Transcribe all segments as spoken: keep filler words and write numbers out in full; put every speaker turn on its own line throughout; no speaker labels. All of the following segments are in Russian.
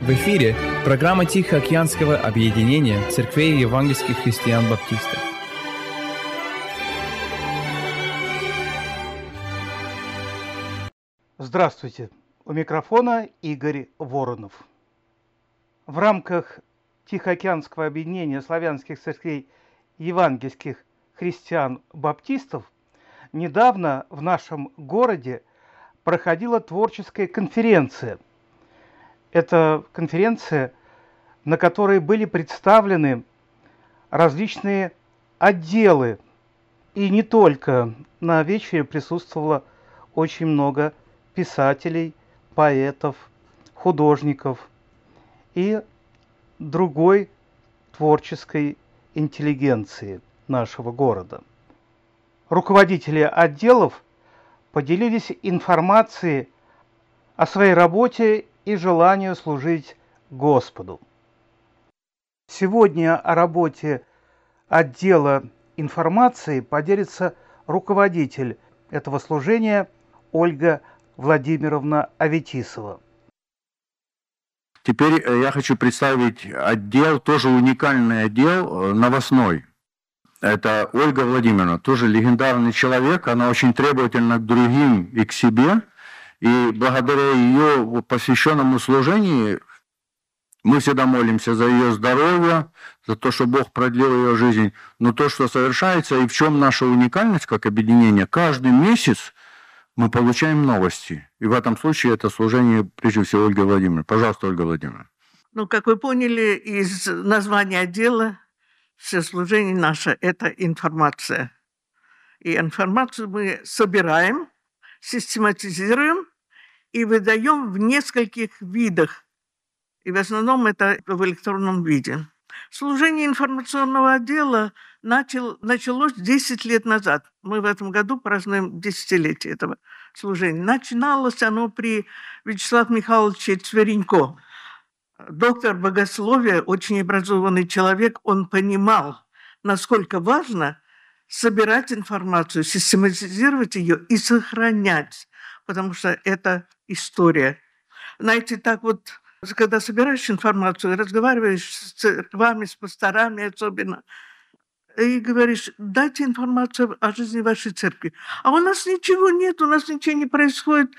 В эфире программа Тихоокеанского объединения церквей евангельских христиан-баптистов.
Здравствуйте! У микрофона Игорь Воронов. В рамках Тихоокеанского объединения славянских церквей евангельских христиан-баптистов недавно в нашем городе проходила творческая конференция. Это конференция, на которой были представлены различные отделы. И не только. На вечере присутствовало очень много писателей, поэтов, художников и другой творческой интеллигенции нашего города. Руководители отделов поделились информацией о своей работе и желанию служить Господу. Сегодня о работе отдела информации поделится руководитель этого служения Ольга Владимировна Аветисова.
Теперь я хочу представить отдел, тоже уникальный отдел, новостной. Это Ольга Владимировна, тоже легендарный человек, она очень требовательна к другим и к себе. И благодаря ее посвященному служению мы всегда молимся за ее здоровье, за то, что Бог продлил ее жизнь. Но то, что совершается, и в чем наша уникальность как объединение, каждый месяц мы получаем новости. И в этом случае это служение, прежде всего, Ольги Владимировны. Пожалуйста, Ольга Владимировна.
Ну, как вы поняли из названия отдела, все служение наше – это информация. И информацию мы собираем, систематизируем и выдаем в нескольких видах. И в основном это в электронном виде. Служение информационного отдела начал, началось десять лет назад. Мы в этом году празднуем десятилетие этого служения. Начиналось оно при Вячеславе Михайловиче Цверенько. Доктор богословия, очень образованный человек, он понимал, насколько важно собирать информацию, систематизировать ее и сохранять, потому что это история. Знаете, так вот, когда собираешь информацию, разговариваешь с церквами, с пасторами особенно, и говоришь, дайте информацию о жизни вашей церкви. А у нас ничего нет, у нас ничего не происходит,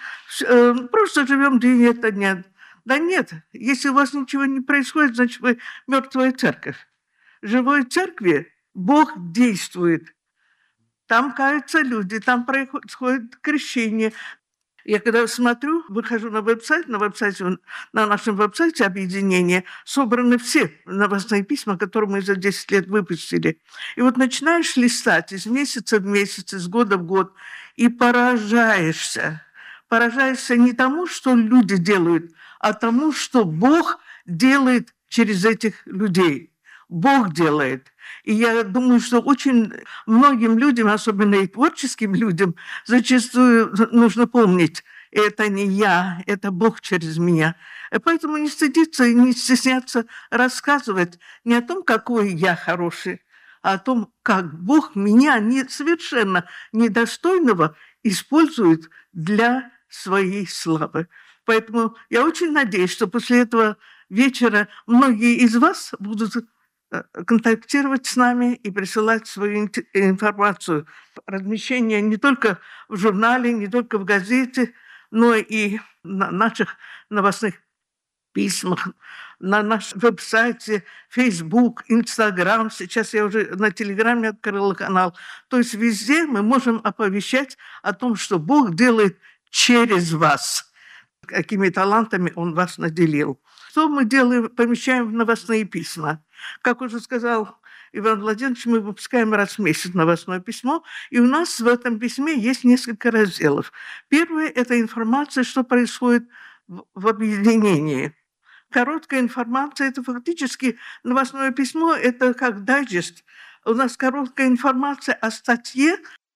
просто живем день ото дня. Да нет, если у вас ничего не происходит, значит, вы мертвая церковь. В живой церкви Бог действует. Там каются люди, там происходит крещение. Я когда смотрю, выхожу на веб-сайт, на веб-сайте, на нашем веб-сайте объединения собраны все новостные письма, которые мы за десять лет выпустили. И вот начинаешь листать из месяца в месяц, из года в год, и поражаешься. Поражаешься не тому, что люди делают, а тому, что Бог делает через этих людей. Бог делает. И я думаю, что очень многим людям, особенно и творческим людям, зачастую нужно помнить, это не я, это Бог через меня. И поэтому не стыдиться и не стесняться рассказывать не о том, какой я хороший, а о том, как Бог меня не, совершенно недостойного использует для своей славы. Поэтому я очень надеюсь, что после этого вечера многие из вас будут контактировать с нами и присылать свою информацию. Размещение не только в журнале, не только в газете, но и на наших новостных письмах, на нашем веб-сайте, Facebook, Instagram. Сейчас я уже на Телеграме открыла канал. То есть везде мы можем оповещать о том, что Бог делает через вас, какими талантами Он вас наделил. Что мы делаем? Помещаем в новостные письма. Как уже сказал Иван Владимирович, мы выпускаем раз в месяц новостное письмо, и у нас в этом письме есть несколько разделов. Первое – это информация, что происходит в, в объединении. Короткая информация – это фактически новостное письмо, это как дайджест. У нас короткая информация о статье,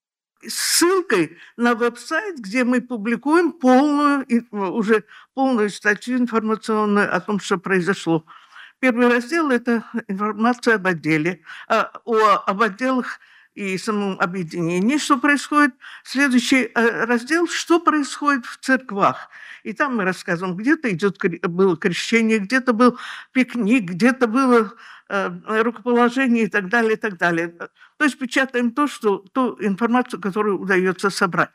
с ссылкой на веб-сайт, где мы публикуем полную, уже полную статью информационную о том, что произошло. Первый раздел – это информация об отделе, о, об отделах и самом объединении, что происходит. Следующий раздел, что происходит в церквах. И там мы рассказываем, где-то идет, было крещение, где-то был пикник, где-то было рукоположение и так далее, и так далее. То есть печатаем то, что, ту информацию, которую удается собрать.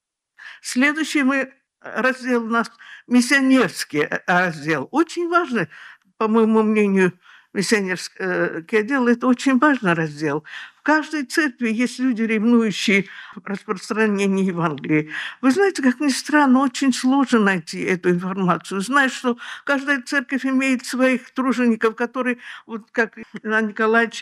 Следующий мы раздел у нас миссионерский раздел. Очень важный, по моему мнению, миссионерский отдел – это очень важный раздел. В каждой церкви есть люди, ревнующие распространение Евангелия. Вы знаете, как ни странно, очень сложно найти эту информацию. Знаешь, что каждая церковь имеет своих тружеников, которые, вот как Иван Николаевич,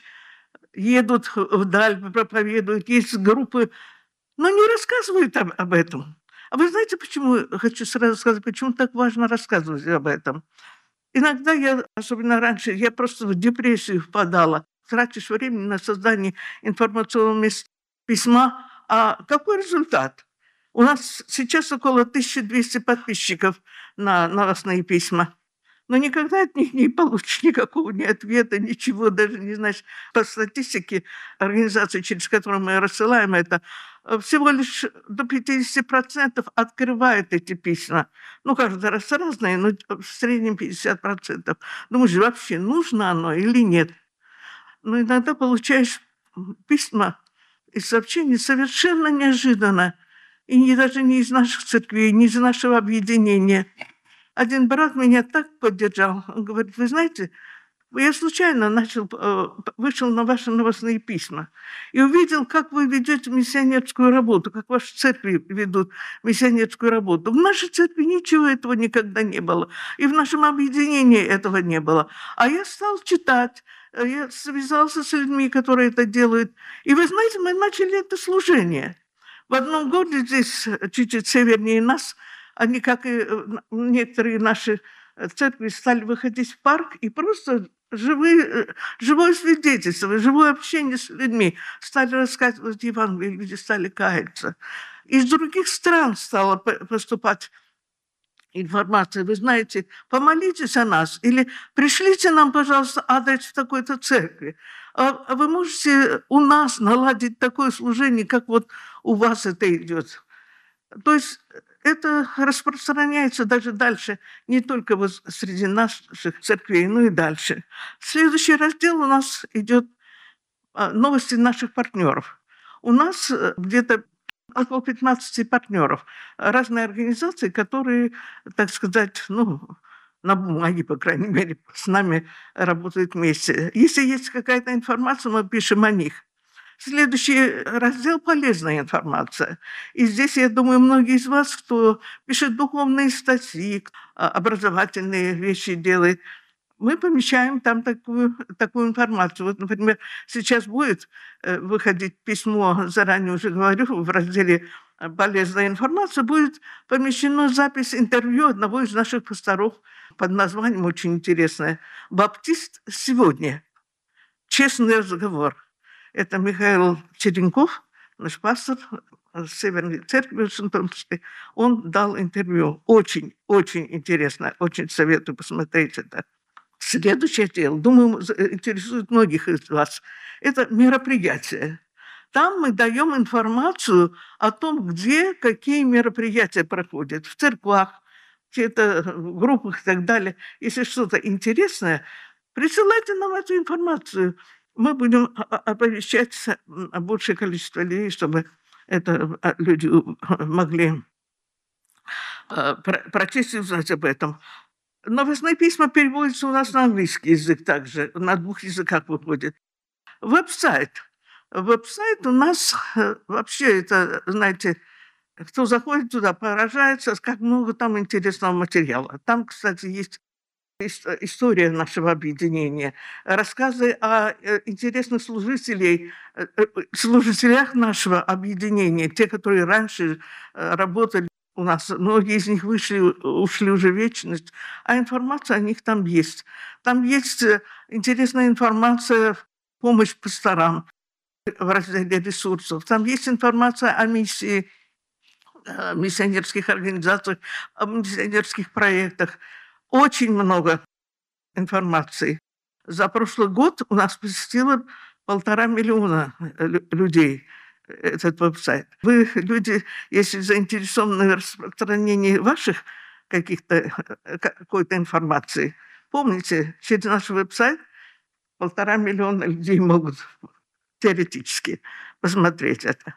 едут вдаль, проповедуют, есть группы, но не рассказывают об, об этом. А вы знаете, почему, хочу сразу сказать, почему так важно рассказывать об этом? Иногда я, особенно раньше, я просто в депрессию впадала. Тратишь время на создание информационного письма. А какой результат? У нас сейчас около тысячи двухсот подписчиков на новостные письма. Но никогда от них не получишь никакого ни ответа, ничего, даже не знаешь. По статистике организации, через которую мы рассылаем это, всего лишь до пятидесяти процентов открывают эти письма. Ну, каждый раз разные, но в среднем пятьдесят процентов. Думаешь, вообще нужно оно или нет? Но иногда получаешь письма и сообщения совершенно неожиданно. И не, даже не из наших церквей, не из нашего объединения. Один брат меня так поддержал. Он говорит, вы знаете, я случайно начал, вышел на ваши новостные письма и увидел, как вы ведете миссионерскую работу, как ваши церкви ведут миссионерскую работу. В нашей церкви ничего этого никогда не было. И в нашем объединении этого не было. А я стал читать, я связался с людьми, которые это делают. И вы знаете, мы начали это служение. В одном городе, здесь чуть-чуть севернее нас, они, как и некоторые наши церкви, стали выходить в парк и просто живые, живое свидетельство, живое общение с людьми. Стали рассказывать Евангелие, люди стали каяться. Из других стран стала поступать информация. Вы знаете, помолитесь о нас или пришлите нам, пожалуйста, адрес в такой-то церкви. А вы можете у нас наладить такое служение, как вот у вас это идет. То есть это распространяется даже дальше, не только вот среди наших церквей, но и дальше. Следующий раздел у нас идет новости наших партнеров. У нас где-то около пятнадцати партнеров, разные организации, которые, так сказать, ну, на бумаге, по крайней мере, с нами работают вместе. Если есть какая-то информация, мы пишем о них. Следующий раздел – полезная информация. И здесь, я думаю, многие из вас, кто пишет духовные статьи, образовательные вещи делает, мы помещаем там такую, такую информацию. Вот, например, сейчас будет выходить письмо, заранее уже говорю, в разделе «Полезная информация», будет помещена запись интервью одного из наших пасторов под названием очень интересное «Баптист сегодня. Честный разговор». Это Михаил Черенков, наш пастор Северной Церкви Вашингтонской. Он дал интервью. Очень, очень интересно. Очень советую посмотреть это. Следующий отдел, думаю, интересует многих из вас. Это мероприятия. Там мы даем информацию о том, где какие мероприятия проходят. В церквах, в каких-то группах и так далее. Если что-то интересное, присылайте нам эту информацию. Мы будем оповещать большее количество людей, чтобы это люди могли прочесть и узнать об этом. Новостные письма переводятся у нас на английский язык также, на двух языках выходит. Веб-сайт. Веб-сайт у нас вообще, это, знаете, кто заходит туда, поражается, как много там интересного материала. Там, кстати, есть история нашего объединения, рассказы о интересных служителей, служителях нашего объединения, те, которые раньше работали у нас, многие из них вышли, ушли уже в вечность, а информация о них там есть. Там есть интересная информация, помощь пасторам в разделе ресурсов, там есть информация о миссии, миссионерских организациях, о миссионерских проектах. Очень много информации. За прошлый год у нас посетило полтора миллиона людей этот веб-сайт. Вы, люди, если заинтересованы в распространении ваших каких-то, какой-то информации, помните, через наш веб-сайт полтора миллиона людей могут теоретически посмотреть это.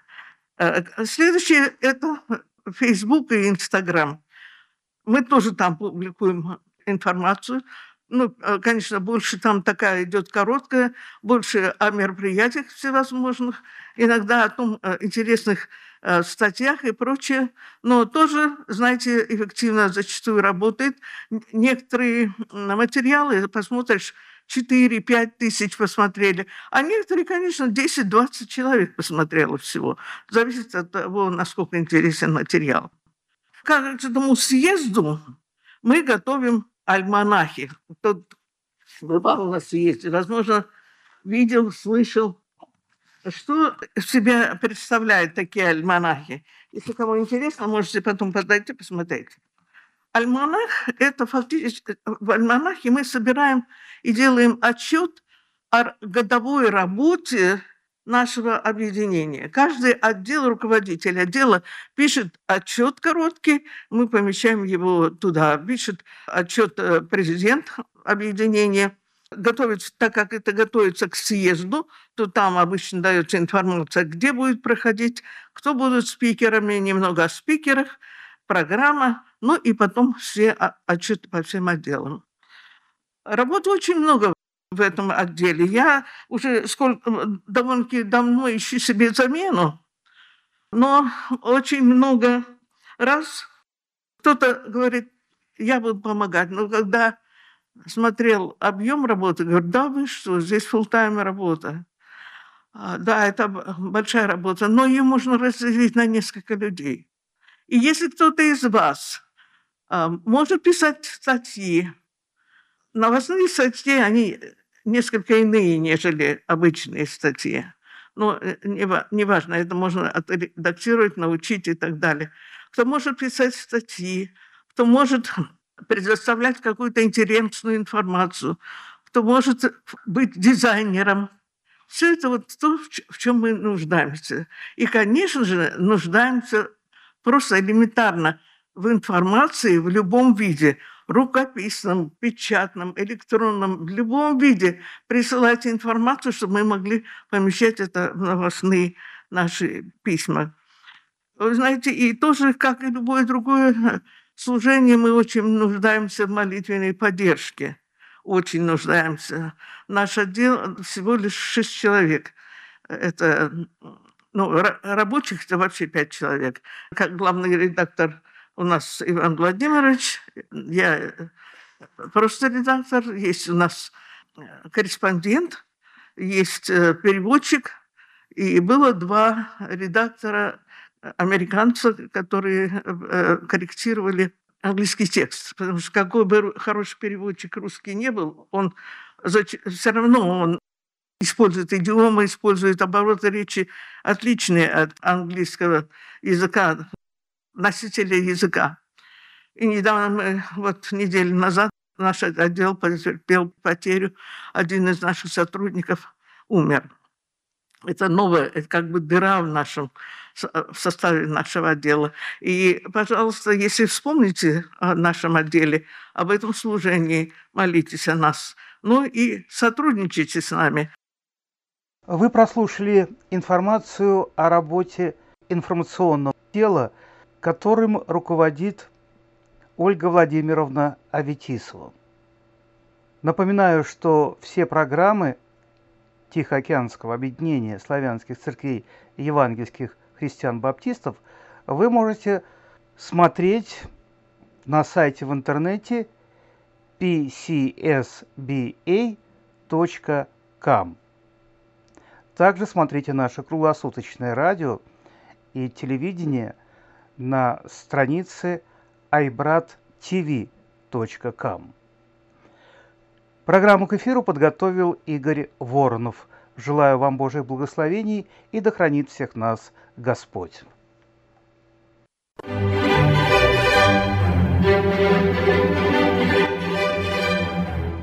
Следующее – это Facebook и Instagram. Мы тоже там публикуем информацию. Ну, конечно, больше там такая идет короткая, больше о мероприятиях всевозможных, иногда о том, о интересных э, статьях и прочее. Но тоже, знаете, эффективно зачастую работает. Некоторые материалы посмотришь, четыре-пять тысяч посмотрели, а некоторые, конечно, десять-двадцать человек посмотрело всего. Зависит от того, насколько интересен материал. К каждому съезду мы готовим альманахи. Кто бывал у нас съезде, возможно, видел, слышал, что из себя представляют такие альманахи. Если кому интересно, можете потом подойти посмотреть. Альманах – это фактически… В альманахе мы собираем и делаем отчет о годовой работе нашего объединения. Каждый отдел, руководитель отдела пишет отчет короткий, мы помещаем его туда. Пишет отчет президент объединения. Готовится, так как это готовится к съезду, то там обычно дается информация, где будет проходить, кто будут спикерами, немного о спикерах, программа, ну и потом все отчеты по всем отделам. Работы очень много в этом отделе. Я уже сколько, довольно-таки давно ищу себе замену, но очень много раз кто-то говорит, я буду помогать. Но когда смотрел объем работы, говорю, да вы что, здесь фулл-тайм работа. Да, это большая работа, но ее можно разделить на несколько людей. И если кто-то из вас может писать статьи, новостные статьи, они несколько иные, нежели обычные статьи. Но неважно, это можно отредактировать, научить и так далее. Кто может писать статьи, кто может предоставлять какую-то интересную информацию, кто может быть дизайнером. Все это вот то, в чем мы нуждаемся. И, конечно же, нуждаемся просто элементарно в информации в любом виде, рукописном, печатном, электронном, в любом виде присылайте информацию, чтобы мы могли помещать это в новостные наши письма. Вы знаете, и тоже, как и любое другое служение, мы очень нуждаемся в молитвенной поддержке. Очень нуждаемся. Наш отдел всего лишь шесть человек. Это, ну, рабочих это вообще пять человек. Как главный редактор у нас Иван Владимирович, я просто редактор, есть у нас корреспондент, есть переводчик, и было два редактора американца, которые корректировали английский текст, потому что какой бы хороший переводчик русский не был, он все равно он использует идиомы, использует обороты речи отличные от английского языка, носителя языка. И недавно, мы, вот неделю назад, наш отдел потерпел потерю, один из наших сотрудников умер. Это новая, это как бы дыра в нашем, в составе нашего отдела. И, пожалуйста, если вспомните о нашем отделе, об этом служении, молитесь о нас. Ну и сотрудничайте с нами.
Вы прослушали информацию о работе информационного отдела, которым руководит Ольга Владимировна Аветисова. Напоминаю, что все программы Тихоокеанского объединения славянских церквей и евангельских христиан-баптистов вы можете смотреть на сайте в интернете пи си эс би эй точка ком. Также смотрите наше круглосуточное радио и телевидение на странице ай брат ти ви точка ком. Программу к эфиру подготовил Игорь Воронов. Желаю вам Божьих благословений и да хранит всех нас Господь.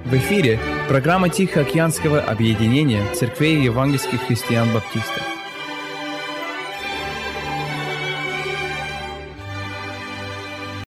В эфире программа Тихоокеанского объединения церквей евангельских христиан-баптистов.